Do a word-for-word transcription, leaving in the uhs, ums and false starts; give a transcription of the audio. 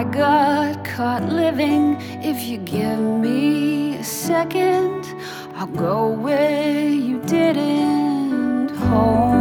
I got caught living. If you give me a second, I'll go where you didn't. Home